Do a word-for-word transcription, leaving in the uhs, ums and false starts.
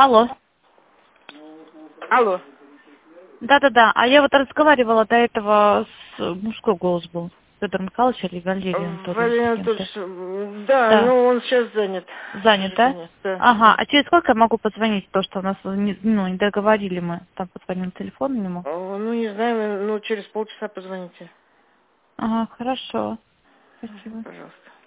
Алло. Алло. Да-да-да. А я вот разговаривала до этого, с мужской голос был. Федор Михайлович или Валерий Анатольевич? Валерий с Анатольевич, кем-то. да, Да. но он сейчас занят. Занят, да? Да, Ага. да. А через сколько я могу позвонить? То, что у нас не, ну, не договорили мы. Там позвоним телефон не могу. О, Ну, не знаю, ну, через полчаса позвоните. Ага, хорошо. Спасибо. Пожалуйста.